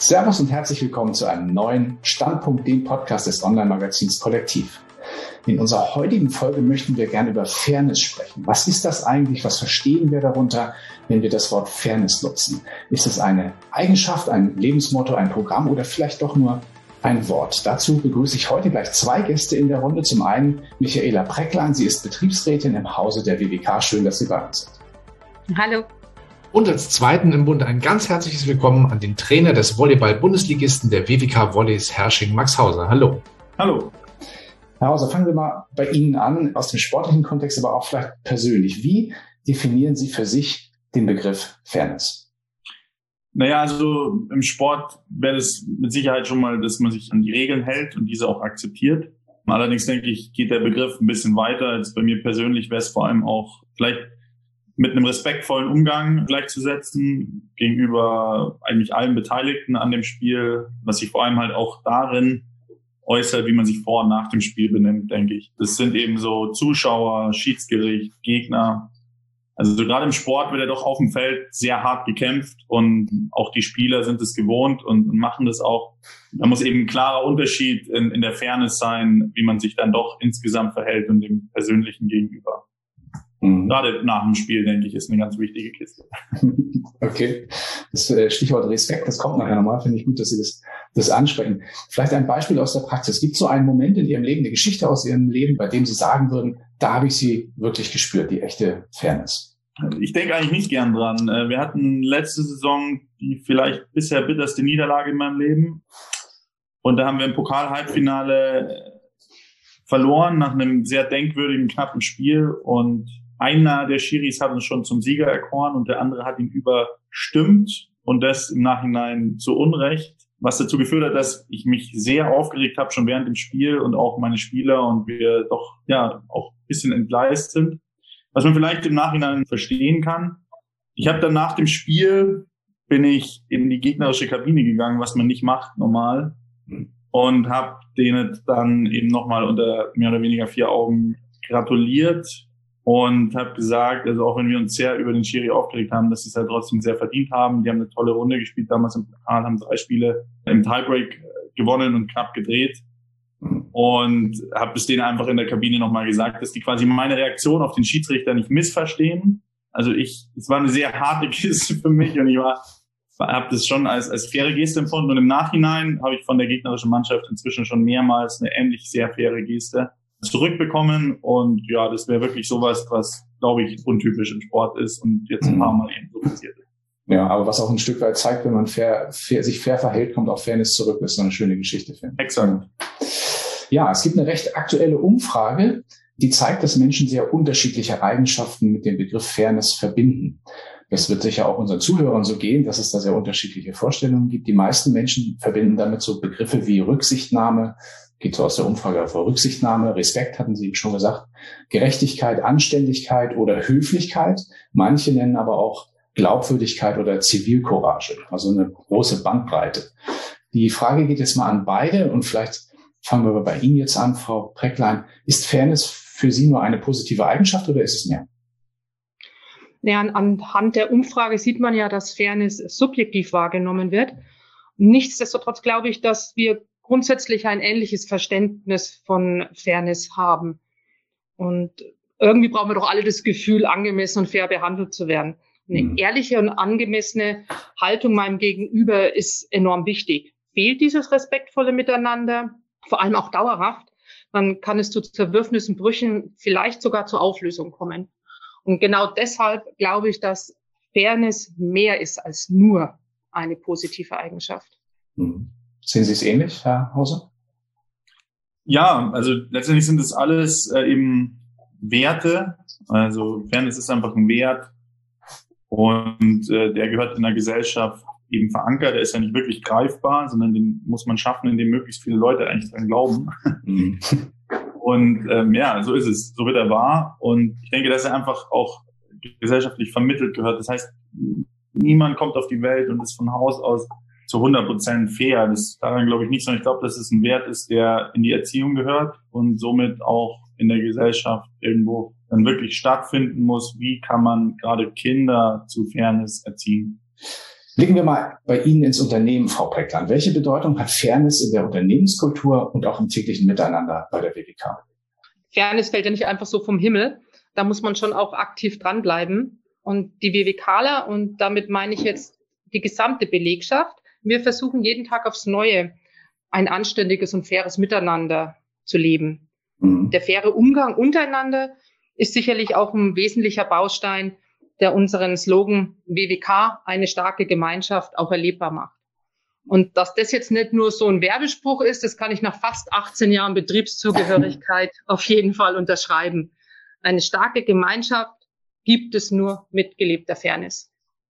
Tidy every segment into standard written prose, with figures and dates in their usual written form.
Servus und herzlich willkommen zu einem neuen Standpunkt, dem Podcast des Online-Magazins Kollektiv. In unserer heutigen Folge möchten wir gerne über Fairness sprechen. Was ist das eigentlich? Was verstehen wir darunter, wenn wir das Wort Fairness nutzen? Ist es eine Eigenschaft, ein Lebensmotto, ein Programm oder vielleicht doch nur ein Wort? Dazu begrüße ich heute gleich zwei Gäste in der Runde. Zum einen Michaela Precklein. Sie ist Betriebsrätin im Hause der WWK. Schön, dass Sie bei uns sind. Hallo. Und als Zweiten im Bunde ein ganz herzliches Willkommen an den Trainer des Volleyball-Bundesligisten der WWK Volleys Herrsching, Max Hauser. Hallo. Hallo. Herr Hauser, fangen wir mal bei Ihnen an, aus dem sportlichen Kontext, aber auch vielleicht persönlich. Wie definieren Sie für sich den Begriff Fairness? Naja, also im Sport wäre das mit Sicherheit schon mal, dass man sich an die Regeln hält und diese auch akzeptiert. Allerdings denke ich, geht der Begriff ein bisschen weiter. Als bei mir persönlich wäre es vor allem auch vielleicht mit einem respektvollen Umgang gleichzusetzen gegenüber eigentlich allen Beteiligten an dem Spiel, was sich vor allem halt auch darin äußert, wie man sich vor und nach dem Spiel benimmt, denke ich. Das sind eben so Zuschauer, Schiedsgericht, Gegner. Also so gerade im Sport wird ja doch auf dem Feld sehr hart gekämpft und auch die Spieler sind es gewohnt und machen das auch. Da muss eben ein klarer Unterschied in der Fairness sein, wie man sich dann doch insgesamt verhält und dem Persönlichen gegenüber. Gerade nach dem Spiel, denke ich, ist eine ganz wichtige Kiste. Okay, das Stichwort Respekt, das kommt nachher nochmal. Finde ich gut, dass Sie das ansprechen. Vielleicht ein Beispiel aus der Praxis. Gibt es so einen Moment in Ihrem Leben, eine Geschichte aus Ihrem Leben, bei dem Sie sagen würden, da habe ich sie wirklich gespürt, die echte Fairness? Ich denke eigentlich nicht gern dran. Wir hatten letzte Saison die vielleicht bisher bitterste Niederlage in meinem Leben. Und da haben wir im Pokal-Halbfinale verloren nach einem sehr denkwürdigen, knappen Spiel. Und einer der Schiris hat uns schon zum Sieger erkoren und der andere hat ihn überstimmt und das im Nachhinein zu Unrecht, was dazu geführt hat, dass ich mich sehr aufgeregt habe, schon während dem Spiel und auch meine Spieler und wir doch ja auch ein bisschen entgleist sind, was man vielleicht im Nachhinein verstehen kann. Ich habe dann nach dem Spiel bin ich in die gegnerische Kabine gegangen, was man nicht macht normal, und habe denen dann eben nochmal unter mehr oder weniger 4 Augen gratuliert. Und habe gesagt, also auch wenn wir uns sehr über den Schiri aufgeregt haben, dass sie es halt trotzdem sehr verdient haben. Die haben eine tolle Runde gespielt damals im Pokal, haben 3 Spiele im Tiebreak gewonnen und knapp gedreht. Und habe es denen einfach in der Kabine nochmal gesagt, dass die quasi meine Reaktion auf den Schiedsrichter nicht missverstehen. Also es war eine sehr harte Kiste für mich und ich habe das schon als faire Geste empfunden. Und im Nachhinein habe ich von der gegnerischen Mannschaft inzwischen schon mehrmals eine ähnlich sehr faire Geste zurückbekommen und ja, das wäre wirklich sowas, was, glaube ich, untypisch im Sport ist und jetzt ein paar Mal eben so passiert ist. Ja, aber was auch ein Stück weit zeigt, wenn man sich fair verhält, kommt auch Fairness zurück. Das ist so eine schöne Geschichte, finde ich. Exakt. Ja, es gibt eine recht aktuelle Umfrage, die zeigt, dass Menschen sehr unterschiedliche Eigenschaften mit dem Begriff Fairness verbinden. Das wird sicher auch unseren Zuhörern so gehen, dass es da sehr unterschiedliche Vorstellungen gibt. Die meisten Menschen verbinden damit so Begriffe wie Rücksichtnahme, geht so aus der Umfrage hervor, Rücksichtnahme, Respekt, hatten Sie eben schon gesagt, Gerechtigkeit, Anständigkeit oder Höflichkeit. Manche nennen aber auch Glaubwürdigkeit oder Zivilcourage, also eine große Bandbreite. Die Frage geht jetzt mal an beide und vielleicht fangen wir bei Ihnen jetzt an, Frau Precklein. Ist Fairness für Sie nur eine positive Eigenschaft oder ist es mehr? Ja, anhand der Umfrage sieht man ja, dass Fairness subjektiv wahrgenommen wird. Nichtsdestotrotz glaube ich, dass wir grundsätzlich ein ähnliches Verständnis von Fairness haben. Und irgendwie brauchen wir doch alle das Gefühl, angemessen und fair behandelt zu werden. Eine ehrliche und angemessene Haltung meinem Gegenüber ist enorm wichtig. Fehlt dieses respektvolle Miteinander, vor allem auch dauerhaft, dann kann es zu Zerwürfnissen, Brüchen, vielleicht sogar zur Auflösung kommen. Und genau deshalb glaube ich, dass Fairness mehr ist als nur eine positive Eigenschaft. Sehen Sie es ähnlich, Herr Hauser? Ja, also letztendlich sind es alles eben Werte. Also Fairness ist einfach ein Wert und der gehört in der Gesellschaft eben verankert. Der ist ja nicht wirklich greifbar, sondern den muss man schaffen, indem möglichst viele Leute eigentlich dran glauben. Und ja, so ist es. So wird er wahr. Und ich denke, dass er einfach auch gesellschaftlich vermittelt gehört. Das heißt, niemand kommt auf die Welt und ist von Haus aus zu 100% fair. Das daran glaube ich nicht, sondern ich glaube, dass es ein Wert ist, der in die Erziehung gehört und somit auch in der Gesellschaft irgendwo dann wirklich stattfinden muss. Wie kann man gerade Kinder zu Fairness erziehen? Blicken wir mal bei Ihnen ins Unternehmen, Frau Precklein. Welche Bedeutung hat Fairness in der Unternehmenskultur und auch im täglichen Miteinander bei der WWK? Fairness fällt ja nicht einfach so vom Himmel. Da muss man schon auch aktiv dranbleiben. Und die WWKler, und damit meine ich jetzt die gesamte Belegschaft, wir versuchen jeden Tag aufs Neue ein anständiges und faires Miteinander zu leben. Der faire Umgang untereinander ist sicherlich auch ein wesentlicher Baustein, der unseren Slogan WWK, eine starke Gemeinschaft, auch erlebbar macht. Und dass das jetzt nicht nur so ein Werbespruch ist, das kann ich nach fast 18 Jahren Betriebszugehörigkeit auf jeden Fall unterschreiben. Eine starke Gemeinschaft gibt es nur mit gelebter Fairness.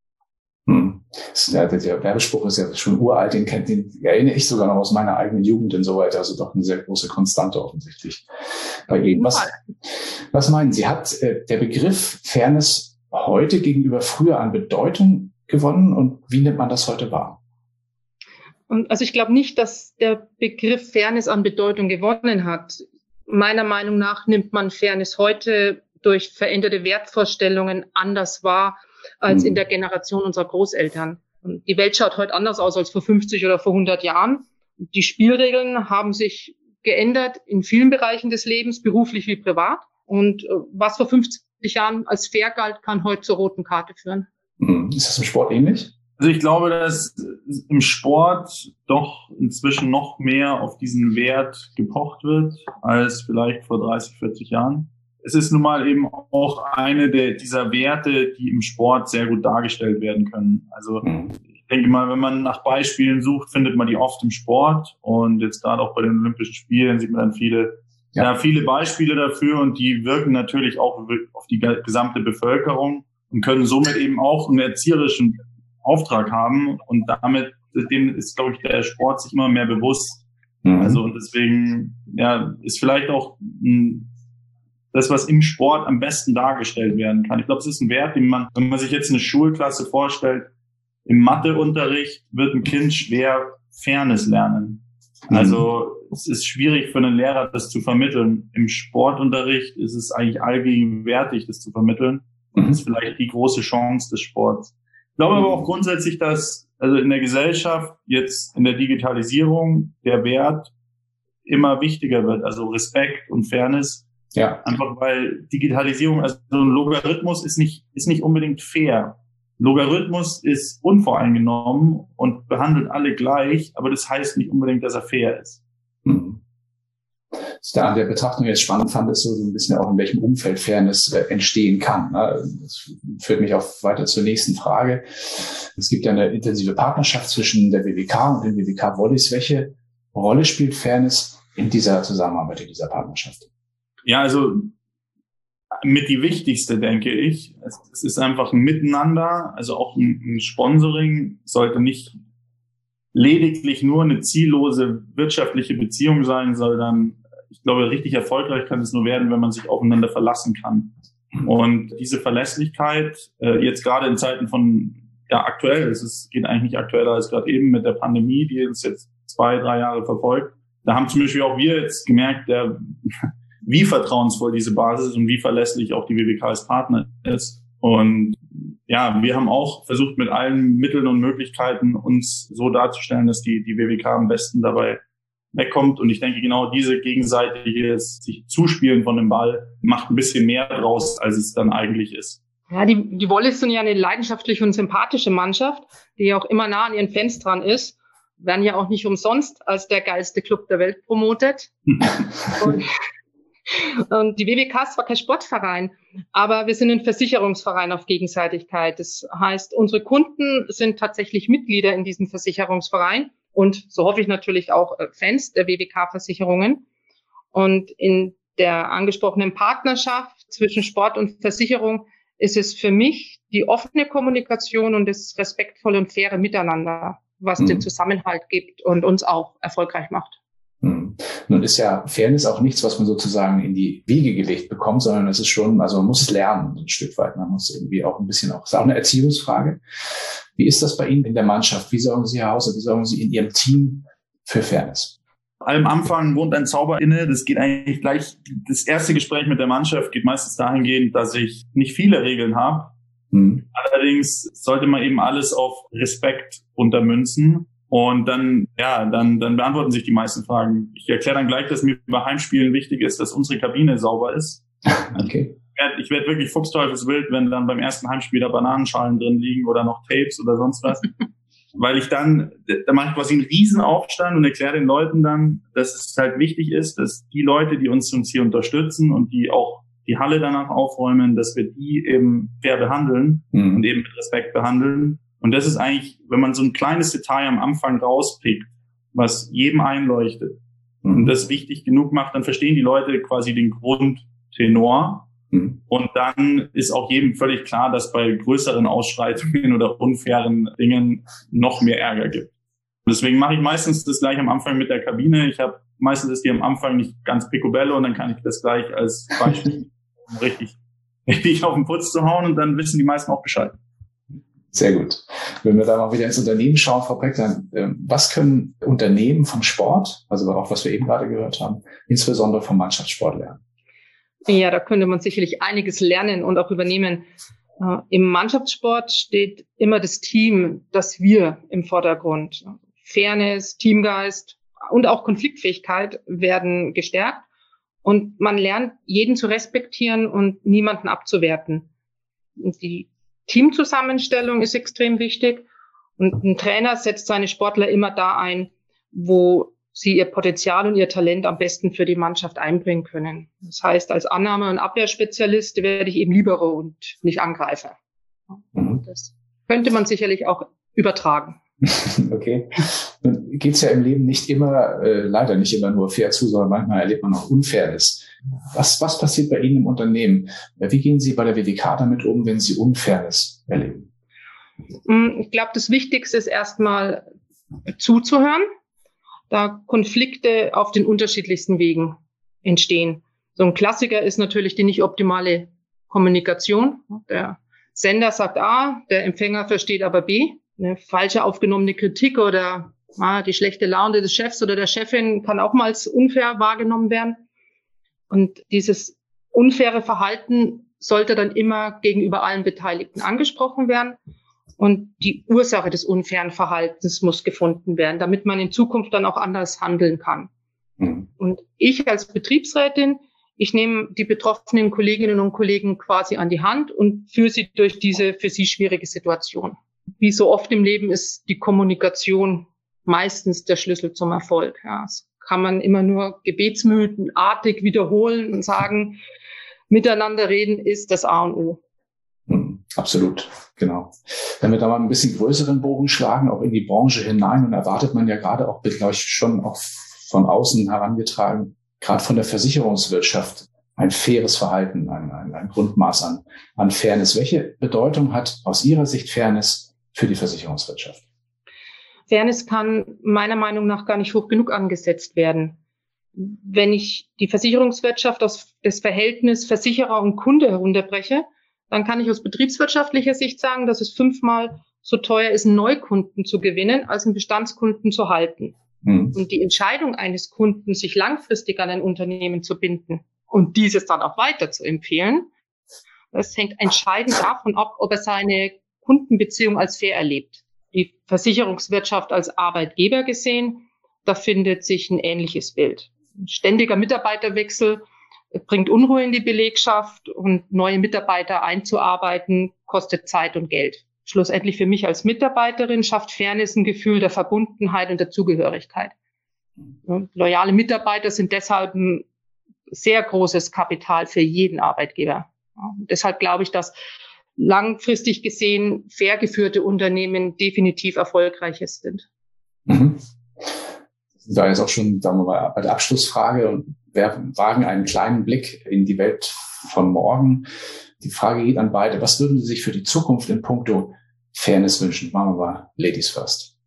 Der Werbespruch ist ja schon uralt, den erinnere ich sogar noch aus meiner eigenen Jugend und so weiter. Also doch eine sehr große Konstante offensichtlich bei Ihnen. Was meinen Sie, hat der Begriff Fairness heute gegenüber früher an Bedeutung gewonnen und wie nimmt man das heute wahr? Und also ich glaube nicht, dass der Begriff Fairness an Bedeutung gewonnen hat. Meiner Meinung nach nimmt man Fairness heute durch veränderte Wertvorstellungen anders wahr als in der Generation unserer Großeltern. Und die Welt schaut heute anders aus als vor 50 oder vor 100 Jahren. Die Spielregeln haben sich geändert in vielen Bereichen des Lebens, beruflich wie privat. Und was vor 50 Jahren als fair galt, kann heute zur roten Karte führen. Ist das im Sport ähnlich? Also ich glaube, dass im Sport doch inzwischen noch mehr auf diesen Wert gepocht wird als vielleicht vor 30, 40 Jahren. Es ist nun mal eben auch eine dieser Werte, die im Sport sehr gut dargestellt werden können. Also ich denke mal, wenn man nach Beispielen sucht, findet man die oft im Sport. Und jetzt gerade auch bei den Olympischen Spielen sieht man dann viele Beispiele dafür. Und die wirken natürlich auch auf die gesamte Bevölkerung und können somit eben auch einen erzieherischen Auftrag haben. Und damit dem ist, glaube ich, der Sport sich immer mehr bewusst. Also und deswegen ist vielleicht auch das, was im Sport am besten dargestellt werden kann. Ich glaube, es ist ein Wert, den man, wenn man sich jetzt eine Schulklasse vorstellt, im Matheunterricht wird ein Kind schwer Fairness lernen. Also es ist schwierig für einen Lehrer, das zu vermitteln. Im Sportunterricht ist es eigentlich allgegenwärtig, das zu vermitteln. Und das ist vielleicht die große Chance des Sports. Ich glaube aber auch grundsätzlich, dass also in der Gesellschaft jetzt in der Digitalisierung der Wert immer wichtiger wird. Also Respekt und Fairness. Ja. Einfach weil Digitalisierung, also so ein Logarithmus ist nicht unbedingt fair. Logarithmus ist unvoreingenommen und behandelt alle gleich, aber das heißt nicht unbedingt, dass er fair ist. Was ich da an der Betrachtung jetzt spannend fand, ist so ein bisschen auch, in welchem Umfeld Fairness entstehen kann. Das führt mich auch weiter zur nächsten Frage. Es gibt ja eine intensive Partnerschaft zwischen der WWK und den WWK Volleys. Welche Rolle spielt Fairness in dieser Zusammenarbeit, in dieser Partnerschaft? Ja, also mit die wichtigste, denke ich. Es ist einfach ein Miteinander, also auch ein Sponsoring sollte nicht lediglich nur eine ziellose wirtschaftliche Beziehung sein, sondern ich glaube, richtig erfolgreich kann es nur werden, wenn man sich aufeinander verlassen kann. Und diese Verlässlichkeit, jetzt gerade in Zeiten von, aktuell, geht eigentlich nicht aktueller als gerade eben mit der Pandemie, die uns jetzt 2-3 Jahre verfolgt. Da haben zum Beispiel auch wir jetzt gemerkt, wie vertrauensvoll diese Basis ist und wie verlässlich auch die WWK als Partner ist. Und wir haben auch versucht, mit allen Mitteln und Möglichkeiten uns so darzustellen, dass die WWK am besten dabei wegkommt. Und ich denke, genau diese gegenseitige sich Zuspielen von dem Ball macht ein bisschen mehr draus, als es dann eigentlich ist. Ja, die Volleys sind ja eine leidenschaftliche und sympathische Mannschaft, die auch immer nah an ihren Fans dran ist. Werden ja auch nicht umsonst als der geilste Club der Welt promotet. Und die WWK ist zwar kein Sportverein, aber wir sind ein Versicherungsverein auf Gegenseitigkeit. Das heißt, unsere Kunden sind tatsächlich Mitglieder in diesem Versicherungsverein und so hoffe ich natürlich auch Fans der WWK-Versicherungen. Und in der angesprochenen Partnerschaft zwischen Sport und Versicherung ist es für mich die offene Kommunikation und das respektvolle und faire Miteinander, was den Zusammenhalt gibt und uns auch erfolgreich macht. Nun ist ja Fairness auch nichts, was man sozusagen in die Wiege gelegt bekommt, sondern es ist schon, also man muss es lernen ein Stück weit. Man muss irgendwie auch ein bisschen ist auch eine Erziehungsfrage. Wie ist das bei Ihnen in der Mannschaft? Wie sorgen Sie, Herr Hauser, wie sorgen Sie in Ihrem Team für Fairness? Am Anfang wohnt ein Zauber inne. Das geht eigentlich gleich. Das erste Gespräch mit der Mannschaft geht meistens dahingehend, dass ich nicht viele Regeln habe, Allerdings sollte man eben alles auf Respekt untermünzen. Und dann beantworten sich die meisten Fragen. Ich erkläre dann gleich, dass mir bei Heimspielen wichtig ist, dass unsere Kabine sauber ist. Okay. Ich werd wirklich fuchsteufelswild, wenn dann beim ersten Heimspiel da Bananenschalen drin liegen oder noch Tapes oder sonst was. Weil da mache ich quasi einen Riesenaufstand und erkläre den Leuten dann, dass es halt wichtig ist, dass die Leute, die uns hier unterstützen und die auch die Halle danach aufräumen, dass wir die eben fair behandeln und eben mit Respekt behandeln. Und das ist eigentlich, wenn man so ein kleines Detail am Anfang rauspickt, was jedem einleuchtet und das wichtig genug macht, dann verstehen die Leute quasi den Grundtenor. Und dann ist auch jedem völlig klar, dass bei größeren Ausschreitungen oder unfairen Dingen noch mehr Ärger gibt. Und deswegen mache ich meistens das gleich am Anfang mit der Kabine. Meistens ist die am Anfang nicht ganz picobello und dann kann ich das gleich als Beispiel um richtig auf den Putz zu hauen und dann wissen die meisten auch Bescheid. Sehr gut. Wenn wir da mal wieder ins Unternehmen schauen, Frau Preckler, was können Unternehmen vom Sport, also auch was wir eben gerade gehört haben, insbesondere vom Mannschaftssport lernen? Ja, da könnte man sicherlich einiges lernen und auch übernehmen. Im Mannschaftssport steht immer das Team, das Wir im Vordergrund. Fairness, Teamgeist und auch Konfliktfähigkeit werden gestärkt. Und man lernt, jeden zu respektieren und niemanden abzuwerten. Und die Teamzusammenstellung ist extrem wichtig. Und ein Trainer setzt seine Sportler immer da ein, wo sie ihr Potenzial und ihr Talent am besten für die Mannschaft einbringen können. Das heißt, als Annahme- und Abwehrspezialist werde ich eben Libero und nicht Angreifer. Das könnte man sicherlich auch übertragen. Okay. Nun geht's ja im Leben nicht immer, leider nicht immer nur fair zu, sondern manchmal erlebt man auch Unfairness. Was passiert bei Ihnen im Unternehmen? Wie gehen Sie bei der WWK damit um, wenn Sie Unfairness erleben? Ich glaube, das Wichtigste ist erstmal zuzuhören, da Konflikte auf den unterschiedlichsten Wegen entstehen. So ein Klassiker ist natürlich die nicht optimale Kommunikation. Der Sender sagt A, der Empfänger versteht aber B. Eine falsche aufgenommene Kritik oder die schlechte Laune des Chefs oder der Chefin kann auch mal als unfair wahrgenommen werden. Und dieses unfaire Verhalten sollte dann immer gegenüber allen Beteiligten angesprochen werden. Und die Ursache des unfairen Verhaltens muss gefunden werden, damit man in Zukunft dann auch anders handeln kann. Und ich als Betriebsrätin, ich nehme die betroffenen Kolleginnen und Kollegen quasi an die Hand und führe sie durch diese für sie schwierige Situation. Wie so oft im Leben ist die Kommunikation meistens der Schlüssel zum Erfolg. Ja, das kann man immer nur gebetsmühlenartig wiederholen und sagen, miteinander reden ist das A und O. Absolut, genau. Wenn wir da mal ein bisschen größeren Bogen schlagen, auch in die Branche hinein, und erwartet man ja gerade auch, glaube ich, schon auch von außen herangetragen, gerade von der Versicherungswirtschaft, ein faires Verhalten, ein Grundmaß an Fairness. Welche Bedeutung hat aus Ihrer Sicht Fairness für die Versicherungswirtschaft? Fairness kann meiner Meinung nach gar nicht hoch genug angesetzt werden. Wenn ich die Versicherungswirtschaft aus das Verhältnis Versicherer und Kunde herunterbreche, dann kann ich aus betriebswirtschaftlicher Sicht sagen, dass es 5-mal so teuer ist, einen Neukunden zu gewinnen, als einen Bestandskunden zu halten. Und die Entscheidung eines Kunden, sich langfristig an ein Unternehmen zu binden und dieses dann auch weiter zu empfehlen, das hängt entscheidend davon ab, ob er seine Kundenbeziehung als fair erlebt. Die Versicherungswirtschaft als Arbeitgeber gesehen, da findet sich ein ähnliches Bild. Ein ständiger Mitarbeiterwechsel bringt Unruhe in die Belegschaft und neue Mitarbeiter einzuarbeiten, kostet Zeit und Geld. Schlussendlich für mich als Mitarbeiterin schafft Fairness ein Gefühl der Verbundenheit und der Zugehörigkeit. Loyale Mitarbeiter sind deshalb ein sehr großes Kapital für jeden Arbeitgeber. Deshalb glaube ich, dass langfristig gesehen fair geführte Unternehmen definitiv erfolgreicher sind. Da ist auch schon, sagen wir mal, bei der Abschlussfrage und wir wagen einen kleinen Blick in die Welt von morgen. Die Frage geht an beide. Was würden Sie sich für die Zukunft in puncto Fairness wünschen? Machen wir mal Ladies first.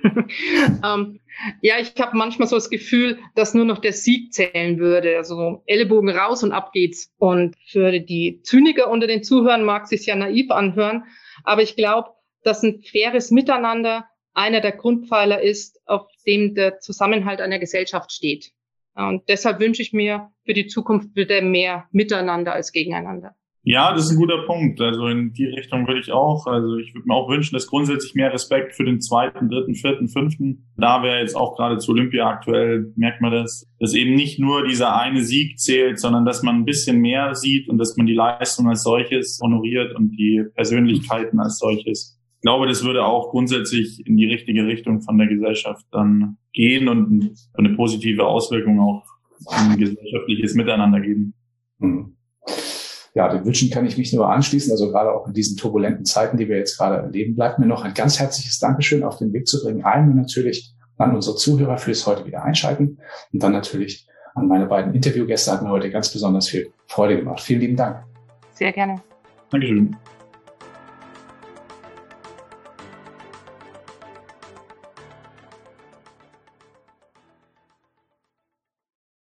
Ja, ich habe manchmal so das Gefühl, dass nur noch der Sieg zählen würde. Also Ellenbogen raus und ab geht's. Und für die Zyniker unter den Zuhörern mag es sich ja naiv anhören. Aber ich glaube, dass ein faires Miteinander einer der Grundpfeiler ist, auf dem der Zusammenhalt einer Gesellschaft steht. Und deshalb wünsche ich mir für die Zukunft wieder mehr Miteinander als gegeneinander. Ja, das ist ein guter Punkt. Also in die Richtung würde ich auch. Also ich würde mir auch wünschen, dass grundsätzlich mehr Respekt für den 2., 3., 4., 5. Da wäre jetzt auch gerade zu Olympia aktuell, merkt man das, dass eben nicht nur dieser eine Sieg zählt, sondern dass man ein bisschen mehr sieht und dass man die Leistung als solches honoriert und die Persönlichkeiten als solches. Ich glaube, das würde auch grundsätzlich in die richtige Richtung von der Gesellschaft dann gehen und eine positive Auswirkung auch ein gesellschaftliches Miteinander geben. Mhm. Ja, den Wünschen kann ich mich nur anschließen. Also gerade auch in diesen turbulenten Zeiten, die wir jetzt gerade erleben, bleibt mir noch ein ganz herzliches Dankeschön auf den Weg zu bringen. Einmal natürlich an unsere Zuhörer fürs heute wieder einschalten und dann natürlich an meine beiden Interviewgäste. Hat mir heute ganz besonders viel Freude gemacht. Vielen lieben Dank. Sehr gerne. Dankeschön.